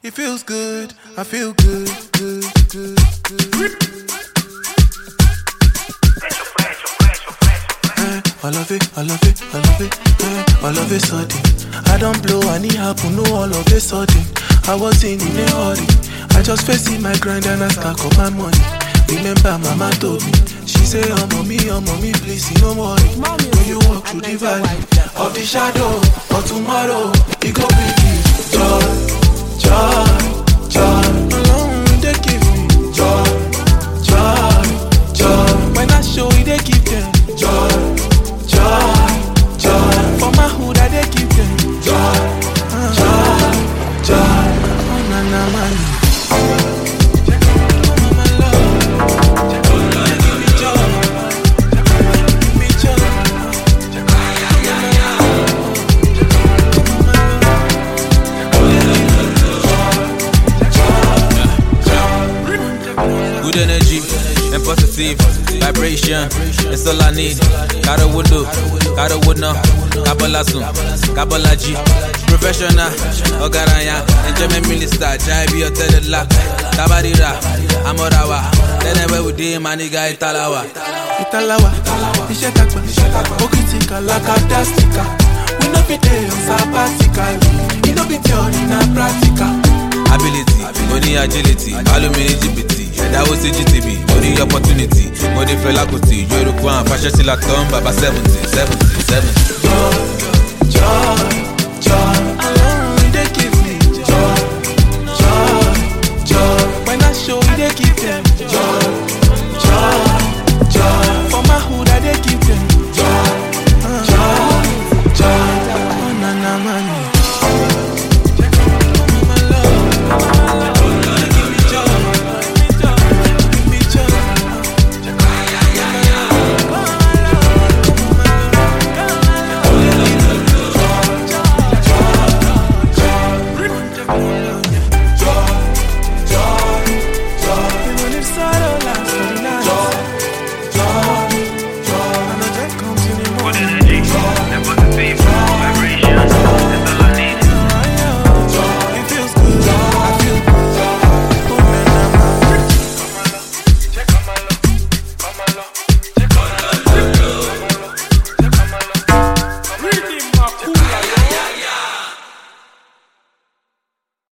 It feels good, I feel good, good, good, good. I love it, I love it, I love it, I love it sudden. I don't blow, I need happen, no all of a sudden. I wasn't in a hurry, I just facing my grind and I stack up my money. Remember mama told me, she say, oh mommy, please, no worry. When you walk through the valley of the shadow of tomorrow, it go bring you joy, joy, joy. Alone they give me joy, joy, joy. When I show you, they give them joy, joy, joy. For my hood, I they give them joy, joy, joy. Oh na na money. Good energy and positive vibration, it's all I need. Gotta wood do, gotta wood no, Kabbalah soon, Kabbalah G. Professional, Ogaraya, enjoyment minister, Jaibi or Tedela, Tabarira, Amorawa, then I went with him, my nigga Italawa. Italawa, Ishetakwa, Okitika, Lakadastika. We no be there on sabbatical, we no be theory, na practical. Ability, money agility, alumini GPT. That was CGTV, money opportunity, money felakuti, Yoruba, fashion till I come, Baba 70. Joy, joy.